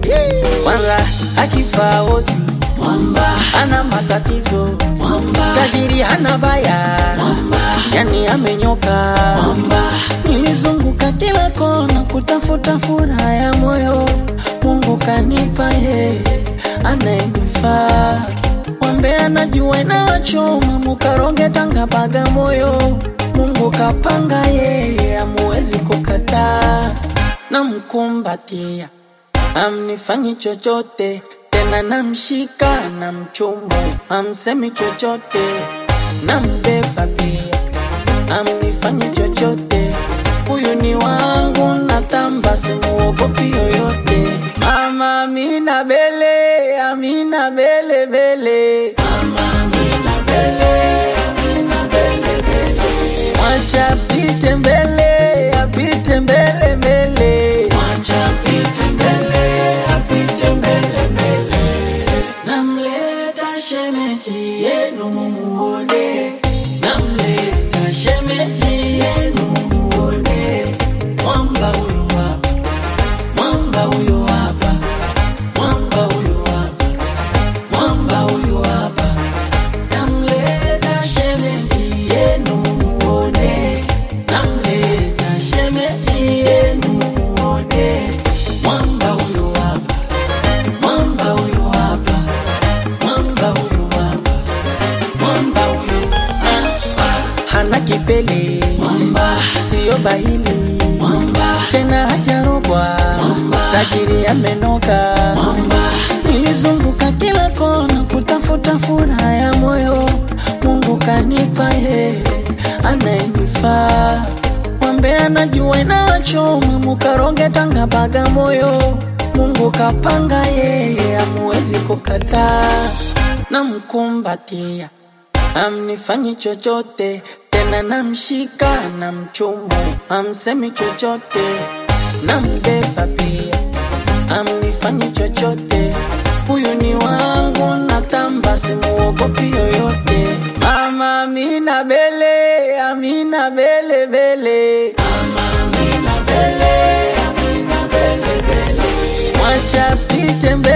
Kwanza akifa osi mwamba, ana matatizo mwamba, tajiri hana baya mwamba, yani amenyoka mwamba. Nilizunguka kila kona kutafuta furaha ya moyo, Mungu kanipa yeye anayenifaa. Mwambe anajua inawachoma, mukaronge Tanga Bagamoyo, Mungu kapanga yeye hamuwezi kukataa. Namkumbatia amnifanyi chochote, tena namshika na mchumu amsemi chochote. Nambeba pia amnifanyi chochote, huyu ni wangu natamba simuogopi yoyote. Mama Amina Bele, Amina Bele Bele, Mama Amina Bele, Amina Bele Bele. Mwacha apite mbele, apite mbele mbele, mwacha apite mbele, apite mbele mbele. Namleta shemeji yenu mumuone, namleta shemeji yenu mumuone. Mwamba huyu hapa, mwamba huyu hapa, mwamba huyu hapa, mwamba huyu hapa. Namleta shemeji yenu mumuone, namleta shemeji yenu mumuone. Mwamba huyu hapa, mwamba huyu hapa, mwamba huyu hapa, mwamba huyu hapa. Hana kipele mwamba, sio bahili mwamba, tena hajarogwa mwamba, tajiri amenoka mwamba. Nilizunguka kila kona kutafuta furaha ya moyo, Mungu kanipa yeye anayenifaa. Mwambe anajua inawachoma, mukaronge Tanga Bagamoyo, Mungu kapanga yeye hamuwezi kukataa. Namkumbatia amnifanyi chochote, tena namshika na mchumu amsemi chochote. Nambeba pia amnifanyi chochote, huyu ni wangu natamba simuogopi yoyote. Mama Amina Bele, Amina Bele Bele, Mama Amina Bele, Amina Bele Bele. Mwacha apite mbele,